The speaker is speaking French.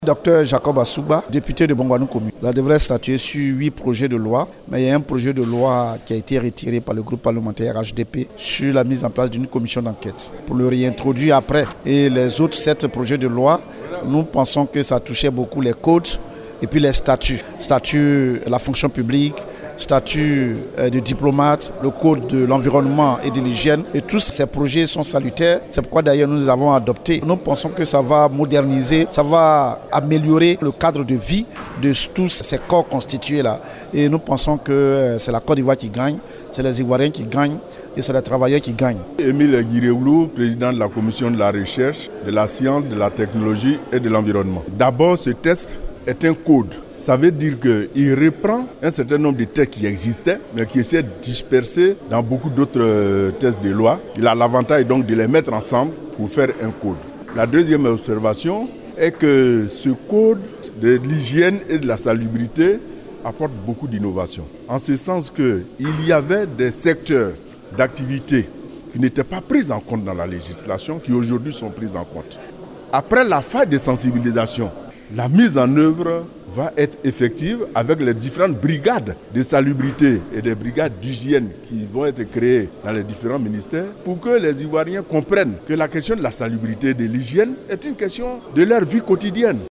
Docteur Jacob Assouba, député de Bongouanou Commune. Il devrait statuer sur 8 projets de loi, mais il y a un projet de loi qui a été retiré par le groupe parlementaire HDP sur la mise en place d'une commission d'enquête pour le réintroduire après. Et les autres 7 projets de loi, nous pensons que ça touchait beaucoup les codes et puis les statuts. Statut de la fonction publique, statut de diplomate, le code de l'environnement et de l'hygiène. Et tous ces projets sont salutaires. C'est pourquoi d'ailleurs nous les avons adoptés. Nous pensons que ça va moderniser, ça va améliorer le cadre de vie de tous ces corps constitués là. Et nous pensons que c'est la Côte d'Ivoire qui gagne, c'est les Ivoiriens qui gagnent et c'est les travailleurs qui gagnent. Émile Guireoulou, président de la commission de la recherche, de la science, de la technologie et de l'environnement. D'abord, ce texte est un code. Ça veut dire qu'il reprend un certain nombre de textes qui existaient, mais qui essaient de disperser dans beaucoup d'autres textes de loi. Il a l'avantage donc de les mettre ensemble pour faire un code. La deuxième observation est que ce code de l'hygiène et de la salubrité apporte beaucoup d'innovation. En ce sens qu'il y avait des secteurs d'activité qui n'étaient pas pris en compte dans la législation, qui aujourd'hui sont pris en compte. Après la phase de sensibilisation, la mise en œuvre va être effective avec les différentes brigades de salubrité et des brigades d'hygiène qui vont être créées dans les différents ministères pour que les Ivoiriens comprennent que la question de la salubrité et de l'hygiène est une question de leur vie quotidienne.